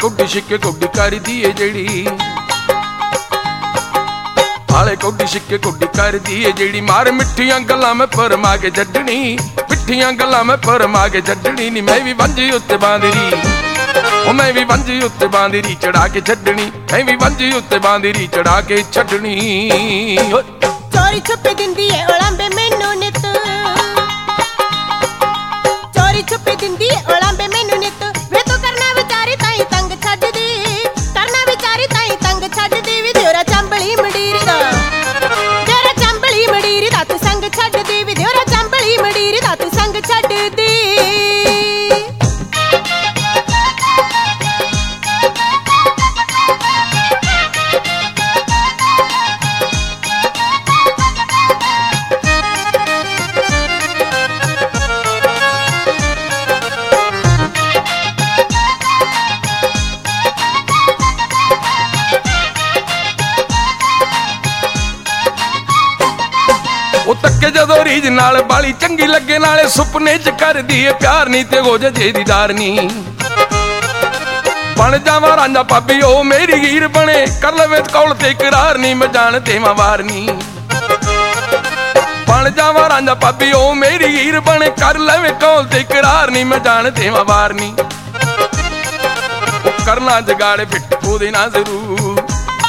Cody ਛਿੱਕੇ Cody ਕਰਦੀ ਏ ਜਿਹੜੀ, ਹਾਲੇ ਕੋਡੀ ਛਿੱਕੇ ਕੋਡੀ ਕਰਦੀ ਏ ਜਿਹੜੀ। ਮਾਰ ਮਿੱਠੀਆਂ ਗੱਲਾਂ ਮੈਂ ਪਰਮਾ ਕੇ ਛੱਡਣੀ, ਮਿੱਠੀਆਂ ਗੱਲਾਂ ਮੈਂ ਪਰਮਾ ਕੇ ਛੱਡਣੀ ਨੀ। ਮੈਂ ਵੀ ਵਾਂਝੀ ਉੱਤੇ ਬਾਂਦਰੀ, ਉਹ ਮੈਂ ਵੀ ਵਾਂਝੀ ਉੱਤੇ ਬਾਂਦਰੀ ਚੜਾ ਕੇ ਛੱਡਣੀ, ਮੈਂ ਵੀ ਵਾਂਝੀ ਉੱਤੇ ਬਾਂਦਰੀ ਚੜਾ ਕੇ ਛੱਡਣੀ। ਚੋਰੀ ਛੁਪੇ ਦਿੰਦੀ ਏ ਉਲਾਂਬੇ ਮੈਨੂੰ ਨਿੱਤ, ਚੋਰੀ ਛੁਪੇ ਦਿੰਦੀ ਏ ਉਲਾਂਬੇ ਮੈਨੂੰ ਨਿੱਤ। ਵੇ ਤੂੰ ਕਰਨਾ ਵਿਚਾਰੀ ਤਾਈ ਤੰਗ ਛੱਡਦੀ, ਕਰਨਾ ਵਿਚਾਰੀ ਤਾਈ ਤੰਗ ਛੱਡਦੀ। ਵੀ ਦਿਉਰਾ ਚੰਬਲੀ ਮੰਡੀਰ ਦਾ, ਦਿਉਰਾ ਚੰਬਲੀ ਮੰਡੀਰ ਦਾ ਤੂੰ ਸੰਗ ਛੱਡਦੀ। ਵੀ ਦਿਉਰਾ ਚੰਬਲੀ ਮੰਡੀਰ ਦਾ ਤੂੰ ਸੰਗ ਛੱਡਦੀ। ਉਹ ਤੱਕੇ ਜਦੋਂ ਰੀਝ ਨਾਲ ਬਾਲੀ ਚੰਗੀ ਲੱਗੇ, ਨਾਲੇ ਸੁਪਨੇ ਚ ਕਰਦੀ ਏ ਪਿਆਰ ਨੀ ਤੇ ਹੋ ਜੇ ਦੀਦਾਰ ਨੀ। ਬਣ ਜਾਵਾਂ ਰਾਂਝਾ ਭਾਬੀ ਉਹ ਮੇਰੀ ਹੀਰ ਬਣੇ, ਕਰ ਲਵੇ ਕੌਲ ਤੇ ਇਕਰਾਰ ਨੀ ਮੈਂ ਜਾਣ ਦੇਵਾਂ ਵਾਰ ਨੀ। ਬਣ ਜਾਵਾਂ ਰਾਂਝਾ ਭਾਬੀ ਉਹ ਮੇਰੀ ਹੀਰ ਬਣੇ, ਕਰ ਲਵੇ ਕੌਲ ਤੇ ਇਕਰਾਰ ਨੀ ਮੈਂ ਜਾਣ ਦੇਵਾਂ ਵਾਰ ਨੀ। ਕਰਨਾ ਜਗਾੜੇ ਫਿੱਟ ਉਹਦੇ ਨਾਲ ਜ਼ਰੂਰ,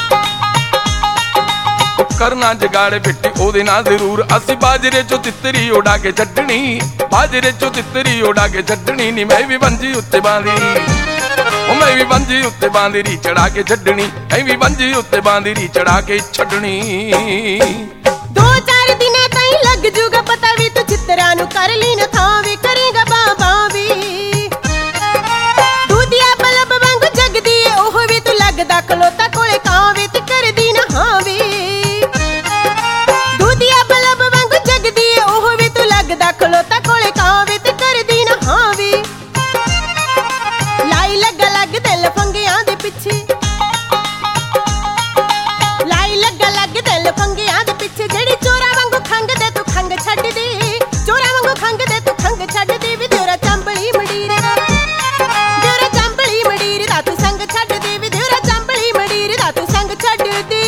ਕਰਨਾ ਜਗਾੜੇ ਫਿੱਟੀ ਉਹਦੇ ਨਾਲ ਜ਼ਰੂਰ। ਅਸੀਂ ਬਾਜਰੇ ਚੋਂ ਤਿੱਤਰੀ ਉਡਾ ਕੇ ਛੱਡਣੀ, ਬਾਜਰੇ ਚੋਂ ਤਿੱਤਰੀ ਉਡਾ ਕੇ ਛੱਡਣੀ ਨੀ। ਮੈਂ ਵੀ ਵਾਂਝੀ ਉੱਤੇ ਬਾਂਦਰੀ, ਉਹ ਮੈਂ ਵੀ ਵਾਂਝੀ ਉੱਤੇ ਬਾਂਦਰੀ ਚੜਾ ਕੇ ਛੱਡਣੀ, ਮੈਂ ਵੀ ਵਾਂਝੀ ਉੱਤੇ ਬਾਂਦਰੀ ਚੜਾ ਕੇ ਛੱਡਣੀ। 2-4 ਦਿਨਾਂ ਤਾਈਂ ਲੱਗ ਜੂਗਾ ਪਤਾ ਵੀ ਤੂੰ ਚਿੱਤਰਾਂ ਨੂੰ ਕਰ ਲਈ ਨਾ ਥਾਂ ਵੀ ਕਰੇਗਾ ਬਾਬਾ ਵੀ। ਦੂਧੀਆ ਬਲਬ ਵਾਂਗ ਜਗਦੀ ਏ ਉਹ ਵੀ ਤੂੰ ਲੱਗਦਾ ਖਲੋਤਾ ਕੋਲੇ ਕਾਂ ਵੀ ਤੇ ਕਰਦੀ ਨਾ ਹਾਂ ਵੀ। ਦੂਧੀਆ ਬਲਬ ਵਾਂਗ ਜਗਦੀ ਏ ਉਹ ਵੀ ਤੂੰ ਲੱਗਦਾ ਖਲੋਤਾ ਕੋਲੇ ਕਾਂ ਵੀ ਤੇ ਕਰਦੀ ਨਾ ਹਾਂ ਵੀ। ਲਾਈ ਲੱਗਾ ਲੱਗ ਦਿਲ ਫੰਗਿਆਂ ਦੇ ਪਿੱਛੇ, ਲਾਈ ਲੱਗਾ ਲੱਗ ਦਿਲ ਫੰਗਿਆਂ ਦੇ ਪਿੱਛੇ। ਜਿਹੜੀ ਚੋਰਾਂ ਵਾਂਗੂ ਖੰਗਦੇ ਤੂੰ ਖੰਗ ਛੱਡਦੀ, ਚੋਰਾਂ ਵਾਂਗੂ ਖੰਗਦੇ ਤੂੰ ਖੰਗ ਛੱਡਦੀ। ਵੀ ਦਿਉਰਾ ਚੰਬਲੀ ਮੰਡੀਰ ਦਾ, ਦਿਉਰਾ ਚੰਬਲੀ ਮੰਡੀਰ ਦਾ ਤੂੰ ਸੰਗ ਛੱਡਦੀ। ਵੀ ਦਿਉਰਾ ਚੰਬਲੀ ਮੰਡੀਰ ਦਾ ਤੂੰ ਸੰਗ ਛੱਡਦੀ।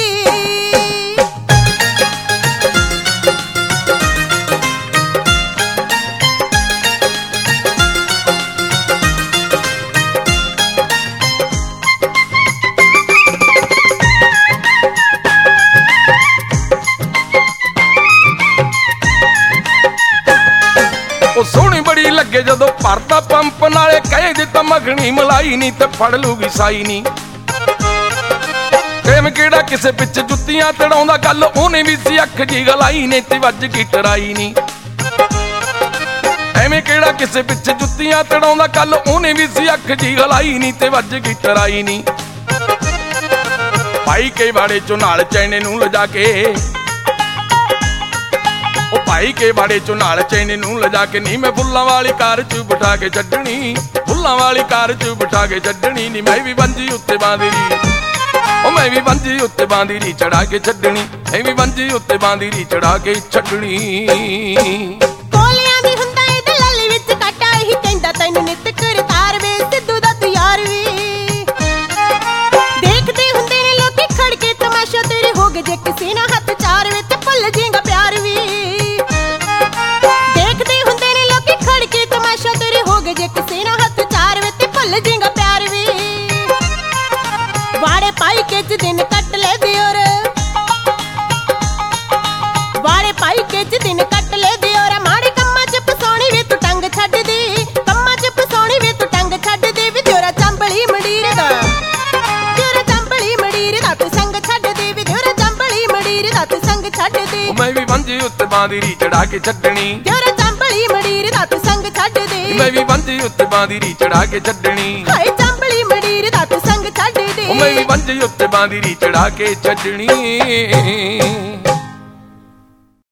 ਉਹ ਸੋਹਣੀ ਬੜੀ ਲੱਗੇ ਜਦੋਂ ਭਰਦਾ ਪੰਪ, ਨਾਲੇ ਕਹੇ ਜੇ ਤਾਂ ਮੱਖਣੀ ਮਲਾਈ ਨੀ ਤੇ ਫੜ ਲੂਗੀ ਸਾਈ ਨੀ। ਟਾਈਮ ਕਿਹੜਾ ਕਿਸੇ ਪਿੱਛੇ ਜੁੱਤੀਆਂ ਤੜਾਉਂਦਾ, ਗੱਲ ਉਹਨੇ ਵੀ ਸੀ ਅੱਖ ਜੀ ਗਲਾਈ ਨੇ ਤੇ ਵੱਜ ਗਈ ਟਰਾਈ ਨੀ। ਐਵੇਂ ਕਿਹੜਾ ਕਿਸੇ ਪਿੱਛੇ ਜੁੱਤੀਆਂ ਤੜਾਉਂਦਾ, ਗੱਲ ਉਹਨੇ ਵੀ ਸੀ ਅੱਖ ਜੀ ਗਲਾਈ ਨੀ ਤੇ ਵੱਜ ਗਈ ਟਰਾਈ ਨੀ। ਭਾਈ ਕੇ ਬਾੜੇ ਚੋਂ ਨਾਲ ਚੈਨੇ ਨੂੰ ਲਿਜਾ ਕੇ, ਉਹ ਭਾਈ ਕੇ ਬਾੜੇ ਚੋਂ ਨਾਲ ਚੈਨੇ ਨੂੰ ਲਿਜਾ ਕੇ ਨੀ। ਮੈਂ ਫੁੱਲਾਂ ਵਾਲੀ ਕਾਰ ਚ ਬਿਠਾ ਕੇ ਛੱਡਣੀ, ਫੁੱਲਾਂ ਵਾਲੀ ਕਾਰ ਚ ਬਿਠਾ ਕੇ ਛੱਡਣੀ ਨੀ। ਮੈਂ ਵੀ ਵਾਂਝੀ ਉੱਤੇ ਬਾਂਦਰੀ, ਉਹ ਮੈਂ ਵੀ ਵਾਂਝੀ ਉੱਤੇ ਬਾਂਦਰੀ ਚੜਾ ਕੇ ਛੱਡਣੀ, ਮੈਂ ਵੀ ਵਾਂਝੀ ਉੱਤੇ ਬਾਂਦਰੀ ਚੜਾ ਕੇ ਛੱਡਣੀ। ਕੋਲਿਆਂ ਦੀ ਹੁੰਦਾ ਏ ਦਲਾਲੀ ਵਿੱਚ ਕਾਟਾ, ਇਹੀ ਕਹਿੰਦਾ ਤੈਨੂੰ ਨਿੱਤ ਕਰਤਾਰ ਵੇ ਸਿੱਧੂ ਦਾ ਤੂੰ ਯਾਰ ਵੀ। ਦੇਖਦੇ ਹੁੰਦੇ ਨੇ ਲੋਕੀ ਖੜ ਕੇ ਤਮਾਸ਼ਾ, ਤੇਰੇ ਹੋ ਗਏ ਜੇ ਕਿਸੇ ਨਾ ਹੱਥ ਚਾਰ ਵੇ ਤੇ ਭੁੱਲ ਜੇਗਾ ਪਿਆਰ ਵੀ। ਦੇਖਦੇ ਹੁੰਦੇ ਨੇ ਲੋਕੀ ਖੜ ਕੇ ਤਮਾਸ਼ਾ, ਤੇਰੇ ਹੋ ਗਏ ਜੇ ਕਿਸੇ ਨਾ ਹੱਥ ਚਾਰ ਵੇ ਤੇ ਭੁੱਲ ਜੇਗਾ ਪਿਆਰ ਵੀ। ਵਾੜੇ ਪਾਈ ਕੇ ਚ ਦਿਨ ਕੱਟ ਲੈ ਦਿਓਰ, ਵਾੜੇ ਪਾਈ ਕੇ ਚ ਦਿਨ ਕੱਟ ਲੈ ਦਿਓਰ। ਮਾੜੇ ਕੰਮਾਂ ਚ ਫਸਾਉਣੀ ਵੇ ਤੂੰ ਟੰਗ ਛੱਡਦੀ, ਕੰਮਾਂ ਚ ਫਸਾਉਣੀ ਵੇ ਤੂੰ ਟੰਗ ਛੱਡਦੀ। ਵੀ ਦਿਓਰਾ ਚੰਬਲੀ ਮੰਡੀਰ ਦਾ, ਦਿਓਰਾ ਚੰਬਲੀ ਮੰਡੀਰ ਦਾ ਤੂੰ ਸੰਗ ਛੱਡਦੀ। ਵੀ ਦਿਓਰਾ ਚੰਬਲੀ ਮੰਡੀਰ ਦਾ ਤੂੰ ਸੰਗ ਛੱਡਦੀ। ਮੈਂ ਵੀ ਵਾਂਝੀ ਉੱਤੇ ਬਾਂਦਰੀ ਚੜਾ ਕੇ ਛੱਡਣੀ, ਦਿਓਰਾ ਚੰਬਲੀ ਮੰਡੀਰ ਦਾ ਤੂੰ ਸੰਗ ਛੱਡਦੀ। ਮੈਂ ਵੀ ਵਾਂਝੀ ਉੱਤੇ ਬਾਂਦਰੀ ਚੜਾ ਕੇ ਛੱਡਣੀ, ਹਾਏ ਚੰਬਲੀ ਮੰਡੀਰ ਦਾ ਤੂੰ ਸੰਗ ਛੱਡਦੀ। ਮੈਂ ਵੀ ਵਾਂਝੀ ਉੱਤੇ ਬਾਂਦਰੀ ਚੜਾ ਕੇ ਛੱਡਣੀ।